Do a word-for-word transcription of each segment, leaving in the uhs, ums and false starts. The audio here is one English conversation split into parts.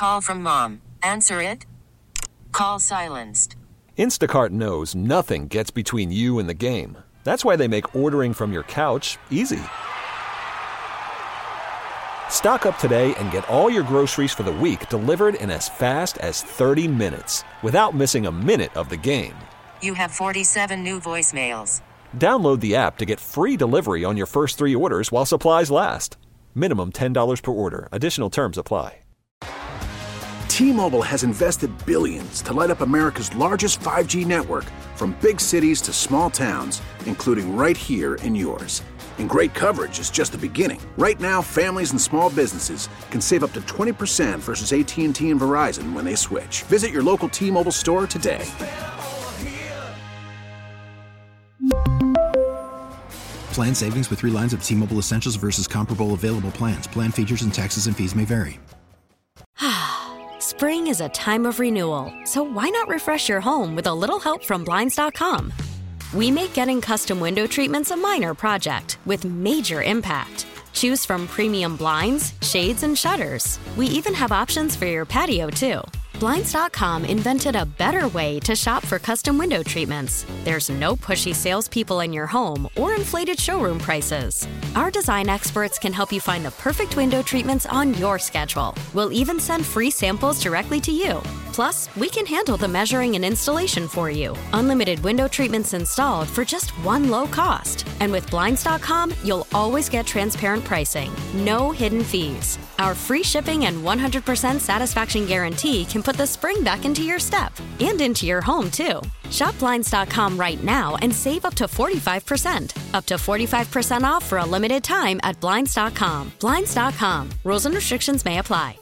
Call from mom. Answer it. Call silenced. Instacart knows nothing gets between you and the game. That's why they make ordering from your couch easy. Stock up today and get all your groceries for the week delivered in as fast as thirty minutes without missing a minute of the game. You have forty-seven new voicemails. Download the app to get free delivery on your first three orders while supplies last. Minimum ten dollars per order. Additional terms apply. T-Mobile has invested billions to light up America's largest five G network, from big cities to small towns, including right here in yours. And great coverage is just the beginning. Right now, families and small businesses can save up to twenty percent versus A T and T and Verizon when they switch. Visit your local T-Mobile store today. Plan savings with three lines of T-Mobile Essentials versus comparable available plans. Plan features and taxes and fees may vary. Spring is a time of renewal, so why not refresh your home with a little help from Blinds dot com? We make getting custom window treatments a minor project with major impact. Choose from premium blinds, shades, and shutters. We even have options for your patio, too. Blinds dot com invented a better way to shop for custom window treatments. There's no pushy salespeople in your home or inflated showroom prices. Our design experts can help you find the perfect window treatments on your schedule. We'll even send free samples directly to you. Plus, we can handle the measuring and installation for you. Unlimited window treatments installed for just one low cost. And with Blinds dot com, you'll always get transparent pricing. No hidden fees. Our free shipping and one hundred percent satisfaction guarantee can put the spring back into your step and into your home, too. Shop Blinds dot com right now and save up to forty-five percent. Up to forty-five percent off for a limited time at Blinds dot com. Blinds dot com. Rules and restrictions may apply.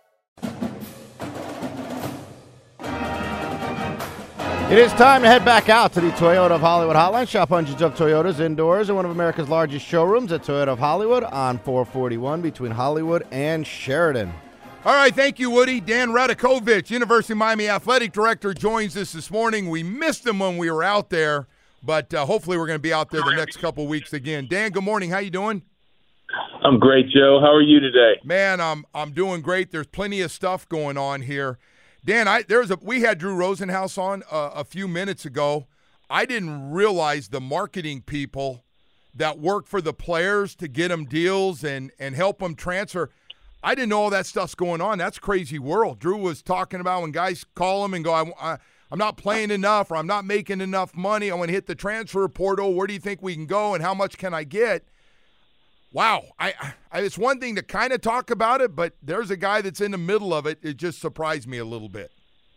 It is time to head back out to the Toyota of Hollywood hotline. Shop hundreds of Toyotas indoors in one of America's largest showrooms at Toyota of Hollywood on four forty-one between Hollywood and Sheridan. All right, thank you, Woody. Dan Radakovich, University of Miami Athletic Director, joins us this morning. We missed him when we were out there, but uh, hopefully we're going to be out there the next couple of weeks again. Dan, good morning. How you doing? I'm great, Joe. How are you today? Man, I'm I'm doing great. There's plenty of stuff going on here. Dan, I there's a we had Drew Rosenhaus on uh, a few minutes ago. I didn't realize the marketing people that work for the players to get them deals and, and help them transfer. I didn't know all that stuff's going on. That's crazy world. Drew was talking about when guys call him and go, I, I, I'm not playing enough or I'm not making enough money. I want to hit the transfer portal. Where do you think we can go and how much can I get? Wow. I, I It's one thing to kind of talk about it, but there's a guy that's in the middle of it. It just surprised me a little bit.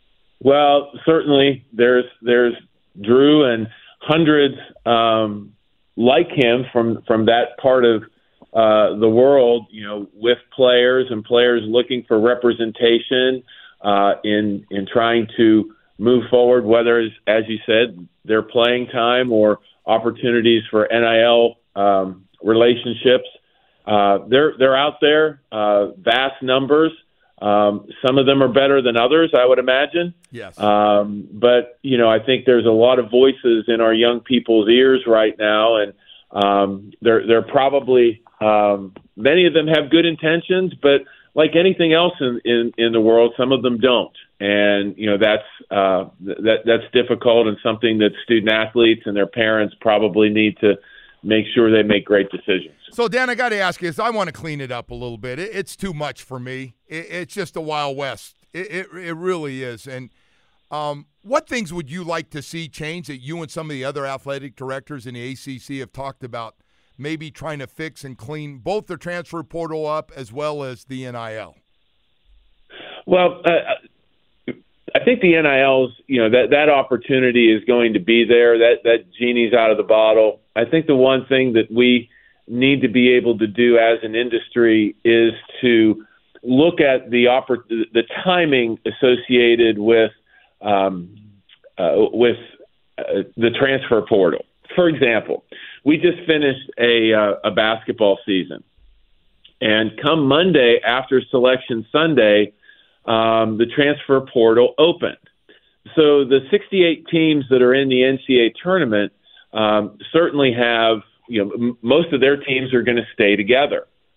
Well, certainly there's there's Drew and hundreds um, like him from, from that part of uh, the world, you know, with players and players looking for representation uh, in in trying to move forward, whether, as, as you said, their playing time or opportunities for N I L um, relationships. Uh, they're they're out there, uh, vast numbers. Um, some of them are better than others, I would imagine. Yes. Um, but, you know, I think there's a lot of voices in our young people's ears right now, and um, they're they're probably um, many of them have good intentions, but like anything else in, in, in the world, some of them don't. And, you know, that's uh, that that's difficult and something that student athletes and their parents probably need to make sure they make great decisions. So, Dan, I got to ask you this. I want to clean it up a little bit. It, it's too much for me. It, it's just a Wild West. It, it, it really is. And um, what things would you like to see change that you and some of the other athletic directors in the A C C have talked about maybe trying to fix and clean both the transfer portal up as well as the N I L? Well, uh, I think the N I Ls, you know, that, that opportunity is going to be there. That, that genie's out of the bottle. I think the one thing that we need to be able to do as an industry is to look at the oppor- the timing associated with um, uh, with uh, the transfer portal. For example, we just finished a uh, a basketball season, and come Monday after Selection Sunday, um, the transfer portal opened. So the sixty-eight teams that are in the N C double A tournament um, certainly have, you know, m- most of their teams are going to stay together.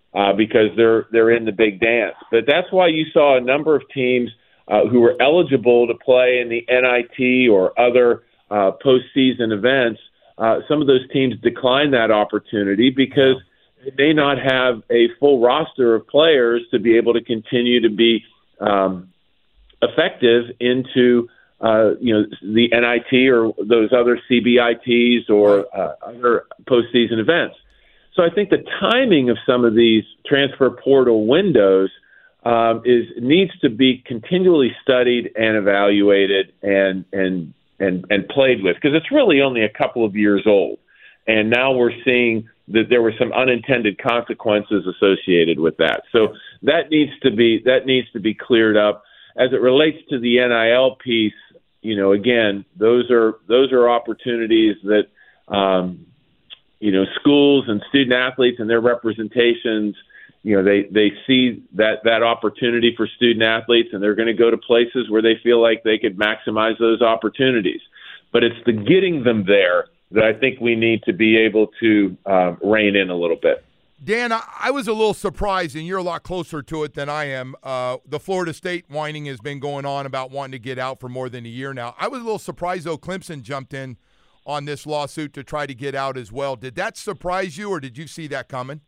uh, because they're they're in the big dance. But that's why you saw a number of teams uh, who were eligible to play in the N I T or other uh, postseason events. Uh, some of those teams declined that opportunity because they may not have a full roster of players to be able to continue to be um, effective into uh, you know the N I T or those other C B I Ts or uh, other postseason events. So I think the timing of some of these transfer portal windows um, is needs to be continually studied and evaluated and and and, and played with, because it's really only a couple of years old. And now we're seeing that there were some unintended consequences associated with that. So that needs to be that needs to be cleared up. As it relates to the N I L piece, you know, again, those are those are opportunities that um, you know, schools and student athletes and their representations, you know, they, they see that, that opportunity for student athletes, and they're going to go to places where they feel like they could maximize those opportunities. But it's the getting them there that I think we need to be able to um, rein in a little bit. Dan, I, I was a little surprised, and you're a lot closer to it than I am. Uh, the Florida State whining has been going on about wanting to get out for more than a year now. I was a little surprised, though, Clemson jumped in on this lawsuit to try to get out as well. Did that surprise you, or did you see that coming?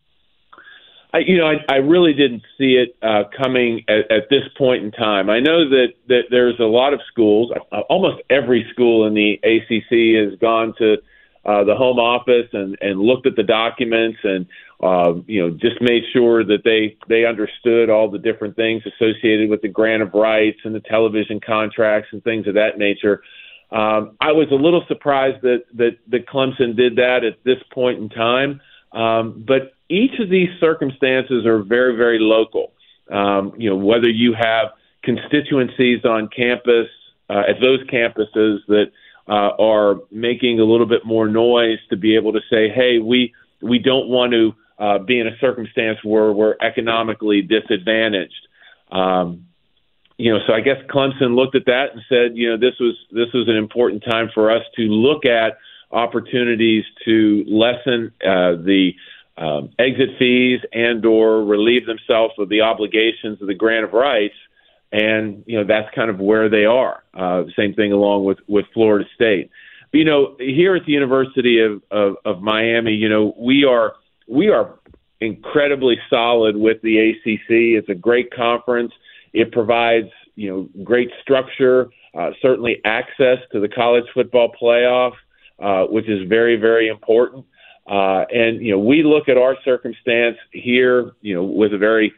I, you know, I, I really didn't see it uh, coming at, at this point in time. I know that, that there's a lot of schools, uh, almost every school in the A C C has gone to uh, the home office and, and looked at the documents and, uh, you know, just made sure that they, they understood all the different things associated with the grant of rights and the television contracts and things of that nature. Um, I was a little surprised that, that, that Clemson did that at this point in time. Um, but each of these circumstances are very, very local. Um, you know, whether you have constituencies on campus, uh, at those campuses that uh, are making a little bit more noise to be able to say, hey, we, we don't want to uh, be in a circumstance where we're economically disadvantaged. Um, You know, so I guess Clemson looked at that and said, you know, this was this was an important time for us to look at opportunities to lessen uh, the um, exit fees and or relieve themselves of the obligations of the grant of rights. And, you know, that's kind of where they are. Uh, same thing along with, with Florida State. But, you know, here at the University of, of, of Miami, you know, we are we are incredibly solid with the A C C. It's a great conference. It provides, you know, great structure, uh, certainly access to the college football playoff, uh, which is very, very important. Uh, and, you know, we look at our circumstance here, you know, with a very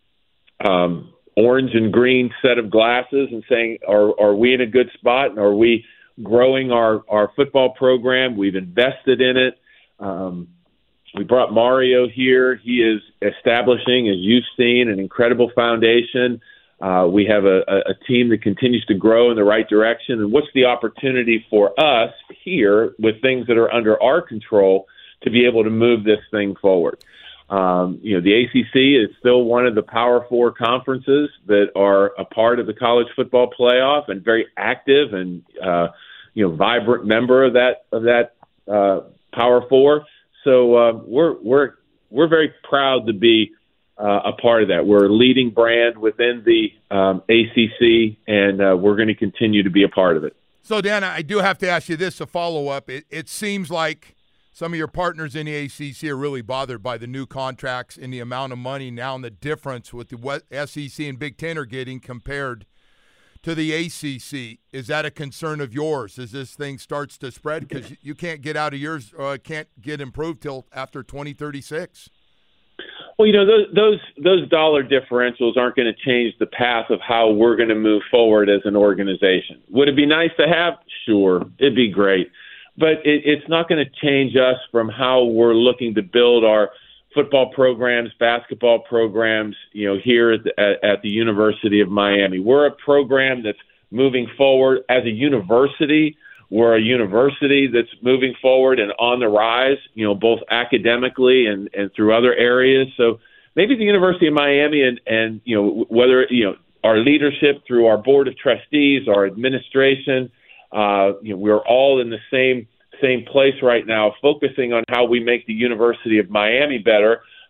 um, orange and green set of glasses and saying, are, are we in a good spot? And are we growing our, our football program? We've invested in it. Um, we brought Mario here. He is establishing, as you've seen, an incredible foundation. Uh, we have a, a team that continues to grow in the right direction. And what's the opportunity for us here with things that are under our control to be able to move this thing forward? Um, you know, the A C C is still one of the Power Four conferences that are a part of the college football playoff and very active and, uh, you know, vibrant member of that, of that uh, Power Four. So uh, we're, we're, we're very proud to be Uh, a part of that. We're a leading brand within the um, A C C, and uh, we're going to continue to be a part of it. So, Dan, I do have to ask you this, a follow-up. It, it seems like some of your partners in the A C C are really bothered by the new contracts and the amount of money now and the difference with the S E C and Big Ten are getting compared to the A C C. Is that a concern of yours as this thing starts to spread? Because you can't get out of yours, or can't get improved till after twenty thirty-six. Well, you know, those those, those dollar differentials aren't going to change the path of how we're going to move forward as an organization. Would it be nice to have? Sure, it'd be great. But it, it's not going to change us from how we're looking to build our football programs, basketball programs, you know, here at the, at, at the University of Miami. We're a program that's moving forward as a university. We're a university that's moving forward and on the rise, you know, both academically and, and through other areas. So maybe the University of Miami and, and, you know, whether, you know, our leadership through our board of trustees, our administration, uh, you know, we're all in the same, same place right now, focusing on how we make the University of Miami better.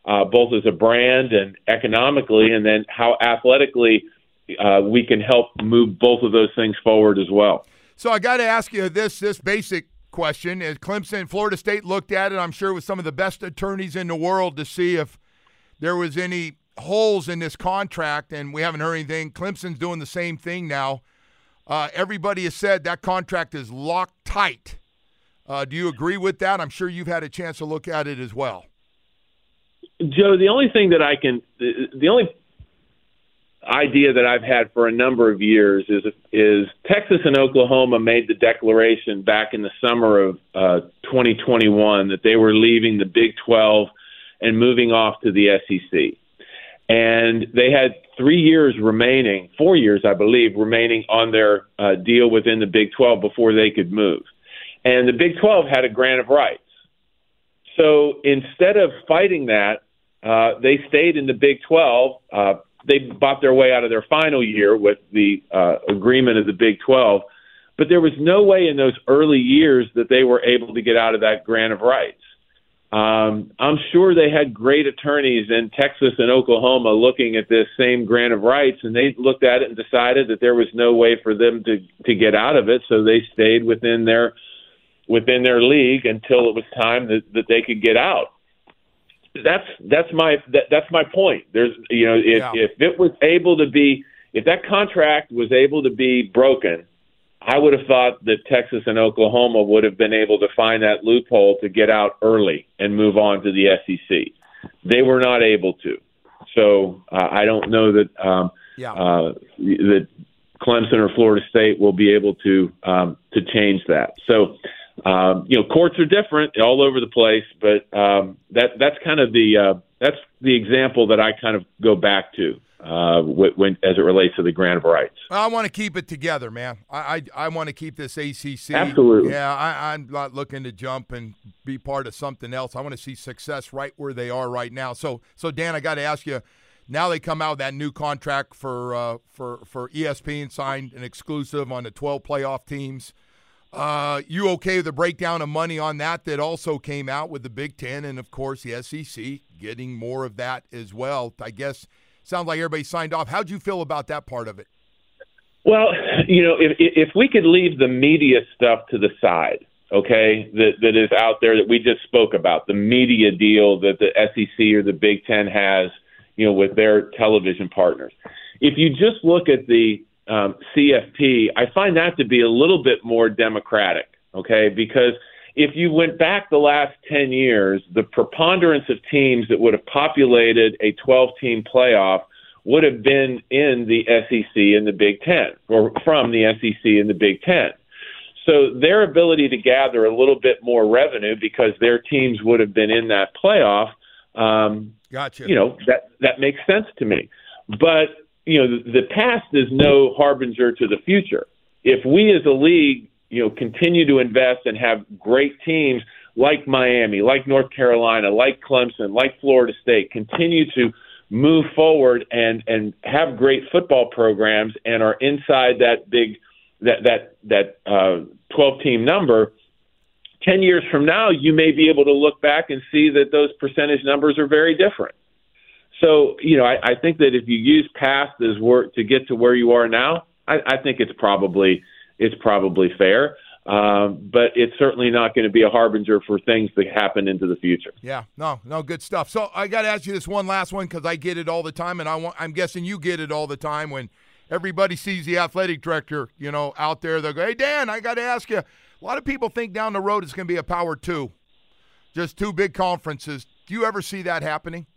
uh, both as a brand and economically, and then how athletically uh, we can help move both of those things forward as well. So I got to ask you this this basic question. As Clemson, Florida State looked at it, I'm sure with some of the best attorneys in the world to see if there was any holes in this contract, and we haven't heard anything. Clemson's doing the same thing now. Uh, everybody has said that contract is locked tight. Uh, do you agree with that? I'm sure you've had a chance to look at it as well. Joe, the only thing that I can – the only idea that I've had for a number of years is is Texas and Oklahoma made the declaration back in the summer of uh, twenty twenty-one that they were leaving the Big twelve and moving off to the S E C. And they had three years remaining, four years, I believe, remaining on their uh, deal within the Big twelve before they could move. And the Big twelve had a grant of rights. So instead of fighting that, uh, they stayed in the Big twelve. Uh, they bought their way out of their final year with the uh, agreement of the Big twelve. But there was no way in those early years that they were able to get out of that grant of rights. Um, I'm sure they had great attorneys in Texas and Oklahoma looking at this same grant of rights, and they looked at it and decided that there was no way for them to, to get out of it, so they stayed within their within their league until it was time that, that they could get out. That's that's my that, that's my point. There's you know if, yeah. if it was able to be if that contract was able to be broken, I would have thought that Texas and Oklahoma would have been able to find that loophole to get out early and move on to the S E C. They were not able to. So uh, I don't know that um, yeah. uh, that Clemson or Florida State will be able to um, to change that. So um, you know, courts are different all over the place, but um, that that's kind of the uh, that's the example that I kind of go back to. Uh, when, as it relates to the grant of rights. I want to keep it together, man. I I, I want to keep this A C C. Absolutely. Yeah, I, I'm not looking to jump and be part of something else. I want to see success right where they are right now. So, so Dan, I got to ask you, now they come out with that new contract for uh, for for E S P N, signed an exclusive on the twelve playoff teams. Uh, you okay with the breakdown of money on that that also came out with the Big Ten and, of course, the S E C getting more of that as well? I guess – sounds like everybody signed off. How'd you feel about that part of it? Well, you know, if if we could leave the media stuff to the side, okay, that that is out there that we just spoke about, the media deal that the S E C or the Big Ten has, you know, with their television partners. If you just look at the um, C F P, I find that to be a little bit more democratic, okay, because if you went back the last ten years, the preponderance of teams that would have populated a twelve-team playoff would have been in the S E C and the Big Ten, or from the S E C and the Big Ten. So their ability to gather a little bit more revenue because their teams would have been in that playoff, um, gotcha. you know, that, that makes sense to me. But, you know, the, the past is no harbinger to the future. If we as a league you know, continue to invest and have great teams like Miami, like North Carolina, like Clemson, like Florida State, continue to move forward and, and have great football programs and are inside that big, that, that, that uh, twelve-team number, ten years from now, you may be able to look back and see that those percentage numbers are very different. So, you know, I, I think that if you use past as work to get to where you are now, I, I think it's probably – it's probably fair, um, but it's certainly not going to be a harbinger for things that happen into the future. Yeah, no, no, good stuff. So I got to ask you this one last one because I get it all the time, and I want, I'm guessing you get it all the time when everybody sees the athletic director, you know, out there. They go, hey, Dan, I got to ask you, a lot of people think down the road it's going to be a power two, just two big conferences. Do you ever see that happening?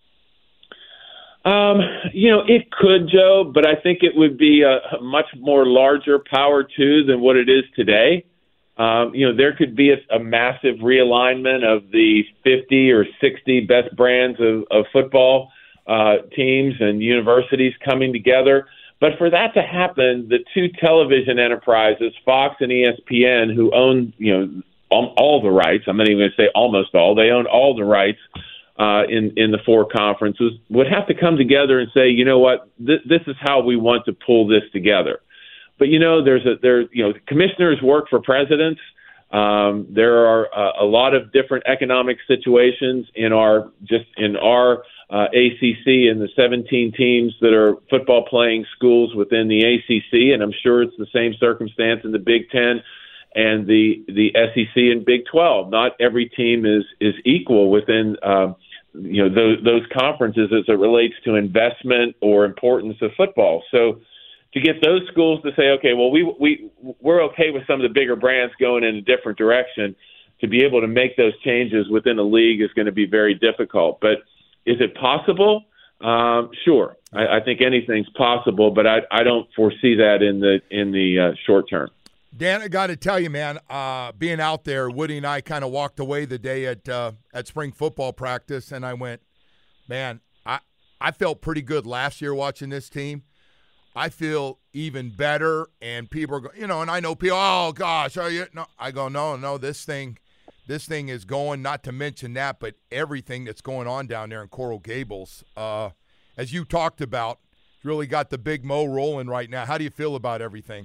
Um, you know, it could, Joe, but I think it would be a, a much more larger power two than what it is today. Um, you know, there could be a, a massive realignment of the fifty or sixty best brands of, of football uh, teams and universities coming together. But for that to happen, the two television enterprises, Fox and E S P N, who own, you know, all, all the rights, I'm not even going to say almost all, they own all the rights Uh, in, in the four conferences, would have to come together and say, you know what, th- this is how we want to pull this together. But, you know, there's a, there, you know, commissioners work for presidents. Um, there are uh, a lot of different economic situations in our, just in our uh, A C C and the seventeen teams that are football playing schools within the A C C, and I'm sure it's the same circumstance in the Big Ten and the the S E C and Big twelve. Not every team is is equal within um, you know those, those conferences as it relates to investment or importance of football. So to get those schools to say, okay, well, we we we're okay with some of the bigger brands going in a different direction, to be able to make those changes within a league is going to be very difficult. But is it possible? Um, sure, I, I think anything's possible, but I, I don't foresee that in the in the uh, short term. Dan, I got to tell you, man, uh, being out there, Woody and I kind of walked away the day at uh, at spring football practice, and I went, man, I I felt pretty good last year watching this team. I feel even better, and people are, you know, and I know people, oh gosh, are you? No, I go, no, no, this thing, this thing is going. Not to mention that, but everything that's going on down there in Coral Gables, uh, as you talked about, really got the Big Mo rolling right now. How do you feel about everything?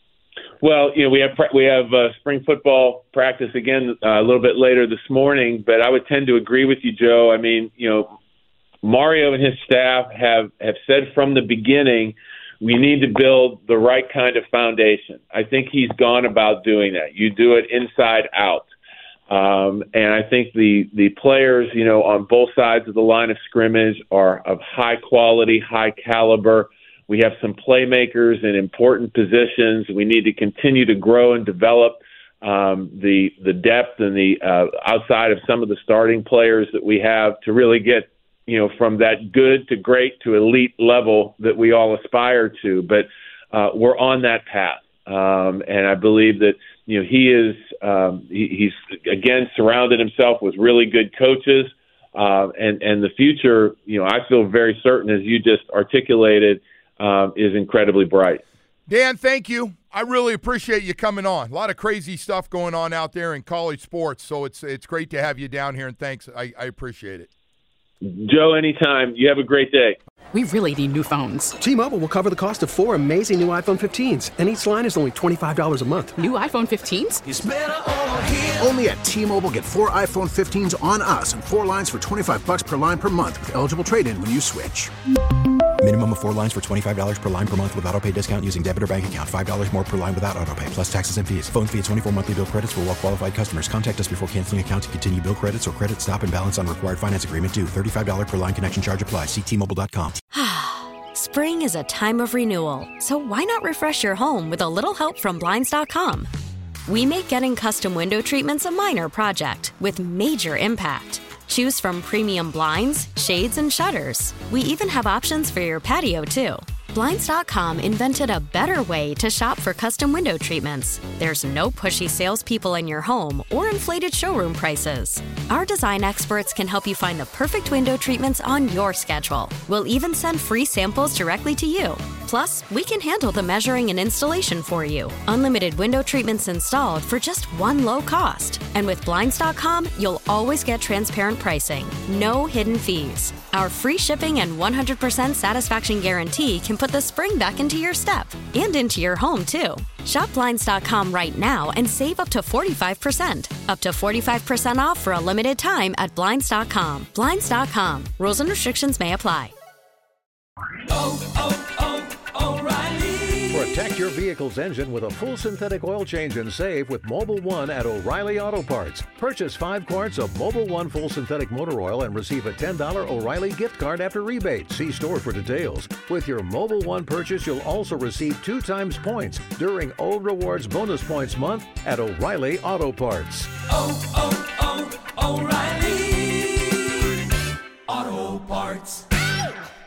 Well, you know, we have we have uh, spring football practice again uh, a little bit later this morning, but I would tend to agree with you, Joe. I mean, you know, Mario and his staff have have said from the beginning, we need to build the right kind of foundation. I think he's gone about doing that. You do it inside out. Um, and I think the, the players, you know, on both sides of the line of scrimmage are of high quality, high caliber. We have some playmakers in important positions. We need to continue to grow and develop um, the the depth and the uh, outside of some of the starting players that we have to really get, you know, from that good to great to elite level that we all aspire to. But uh, we're on that path. Um, and I believe that, you know, he is, um, he, he's, again, surrounded himself with really good coaches. Uh, and, and the future, you know, I feel very certain, as you just articulated, um, is incredibly bright. Dan, thank you. I really appreciate you coming on. A lot of crazy stuff going on out there in college sports. So it's it's great to have you down here, and thanks. I, I appreciate it. Joe, anytime. You have a great day. We really need new phones. T-Mobile will cover the cost of four amazing new iPhone fifteens, and each line is only twenty-five dollars a month. New iPhone fifteens? It's better over here. Only at T-Mobile, get four iPhone fifteens on us and four lines for twenty-five dollars per line per month with eligible trade-in when you switch. Minimum of four lines for twenty-five dollars per line per month with autopay discount using debit or bank account. five dollars more per line without autopay, plus taxes and fees. Phone fee at twenty-four monthly bill credits for well-qualified customers. Contact us before canceling account to continue bill credits or credit stop and balance on required finance agreement due. thirty-five dollars per line connection charge applies. See T Mobile dot com. Spring is a time of renewal, so why not refresh your home with a little help from Blinds dot com? We make getting custom window treatments a minor project with major impact. Choose from premium blinds, shades, and shutters. We even have options for your patio, too. Blinds dot com invented a better way to shop for custom window treatments. There's no pushy salespeople in your home or inflated showroom prices. Our design experts can help you find the perfect window treatments on your schedule. We'll even send free samples directly to you. Plus, we can handle the measuring and installation for you. Unlimited window treatments installed for just one low cost. And with Blinds dot com, you'll always get transparent pricing. No hidden fees. Our free shipping and one hundred percent satisfaction guarantee can put the spring back into your step and into your home, too. Shop Blinds dot com right now and save up to forty-five percent. Up to forty-five percent off for a limited time at Blinds dot com. Blinds dot com. Rules and restrictions may apply. Oh, oh, oh, O'Reilly. Protect your vehicle's engine with a full synthetic oil change and save with Mobil one at O'Reilly Auto Parts. Purchase five quarts of Mobil one full synthetic motor oil and receive a ten dollars O'Reilly gift card after rebate. See store for details. With your Mobil one purchase, you'll also receive two times points during O Rewards Bonus Points Month at O'Reilly Auto Parts. Oh, oh, oh, O'Reilly Auto Parts.